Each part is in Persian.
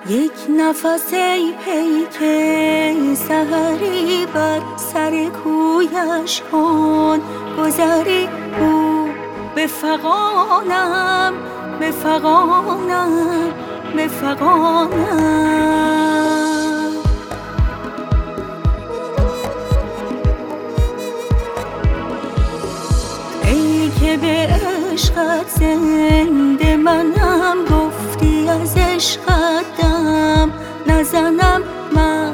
یک نفس ای پیک سحری بر سر کویش کن گذری او به فغانم به فغانم به فغانم. ای که به عشقت زنده منم گفتی از عشقت دم نزنم من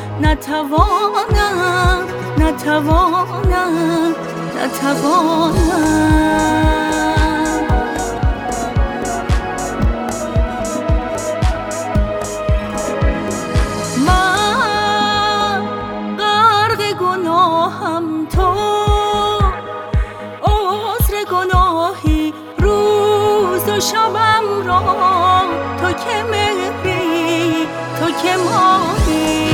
نتوانم نتوانم نتوانم. من غرق گناهم تو عذر گناهی روز و شبم را تو که مهری تو که ماهی.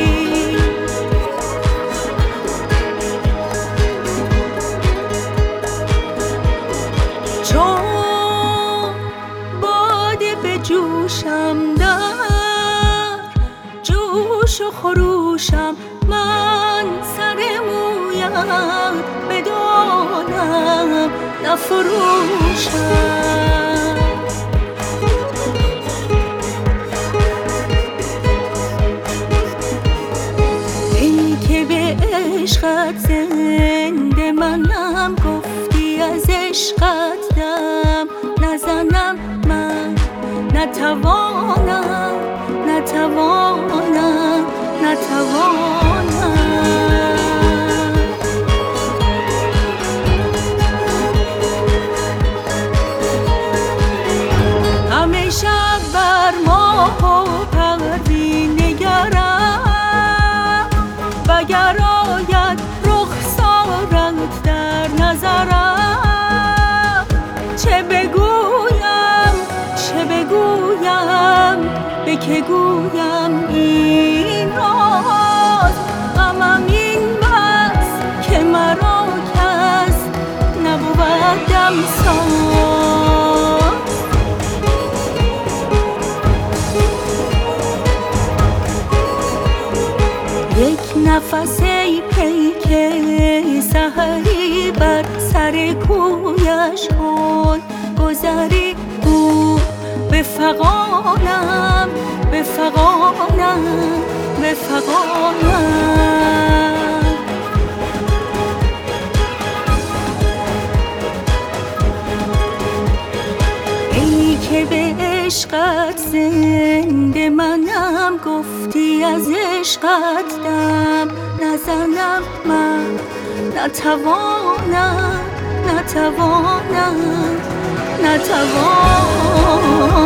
چون باده به جوشم در جوش و خروشم من سر مویت بدانم نفروشم. ای که به عشقت زنده منم گفتی از عشقت دم نزنم من نتوانم نتوانم نتوانم. همیشه بر ماه و پروین نگرم وگر آید رخسارت در نظرم چه بگویم چه بگویم به که گویم این راز غمم این بس که مرا کس نبود دمساز. یک نفس ای پیک سحری بر سر کویش کن گذری او به فغانم به فغانم به فغانم. ای که به عشقت زنده منم گفتی از عشقت دم نزنم من نتوانم نتوانم نتوانم.